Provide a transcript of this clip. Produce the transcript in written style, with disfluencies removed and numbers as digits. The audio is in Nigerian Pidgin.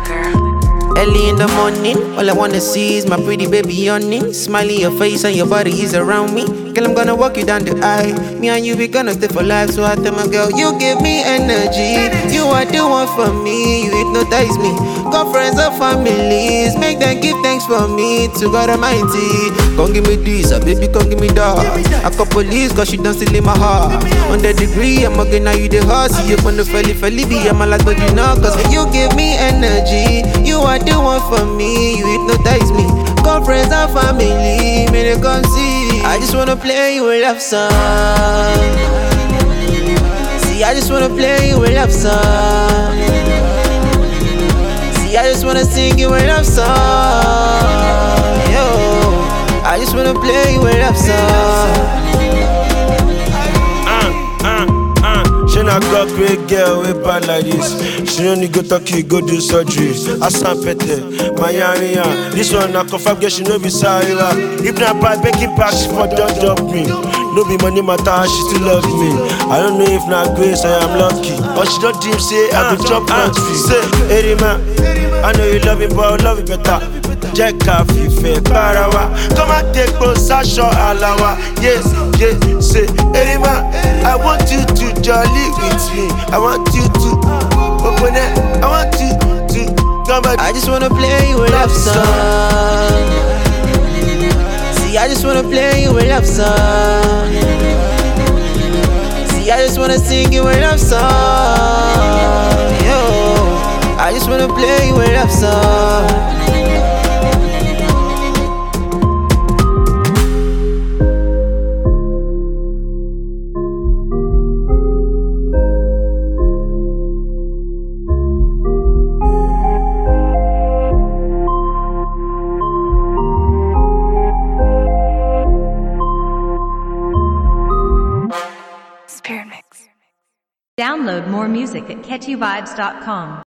Early in the morning, all I wanna see is my pretty baby yawning. Smiling your face and your body is around me. Girl, I'm gonna walk you down the aisle. Me and you, we gonna stay for life. So I tell my girl, you give me energy. You are the one for me, you hypnotize me. Got friends and families, make them give thanks for me. To God Almighty, come give me this, baby, come give me that. I call police, cause she done still in my heart. 100 degree, I'm again now you the heart. See you on the felly, be I'm like, but you know, cause you give me energy. You are the one for me, you hypnotize me. Got friends and family, may they come see. I just wanna play you a love song. See, I just wanna play you a love song. See, I just wanna sing you a love song. Yo, I just wanna play you a love song. She not got great girl with bad like this. She only go Turkey, go do surgery. I San Pete, Miami. This one I confirm, girl, she no be sorry. If not by making back, she for don't drop me. No be money matter, she still love me. I don't know if not grace, I am lucky. But she don't dream, say I go drop country. Say, hey man, I know you love me, but I love it better. Check out Fife, Parawa. Come and take close, Sasha Alawa. Yes, yes, say, hey man, I want you to jolly with me. I want you to open it. I want you to come back. I just wanna play you a love song. See, I just wanna play you a love song. See, I just wanna sing you a love song. Yo, I just wanna play you a love song. Download more music at catchyvibes.com.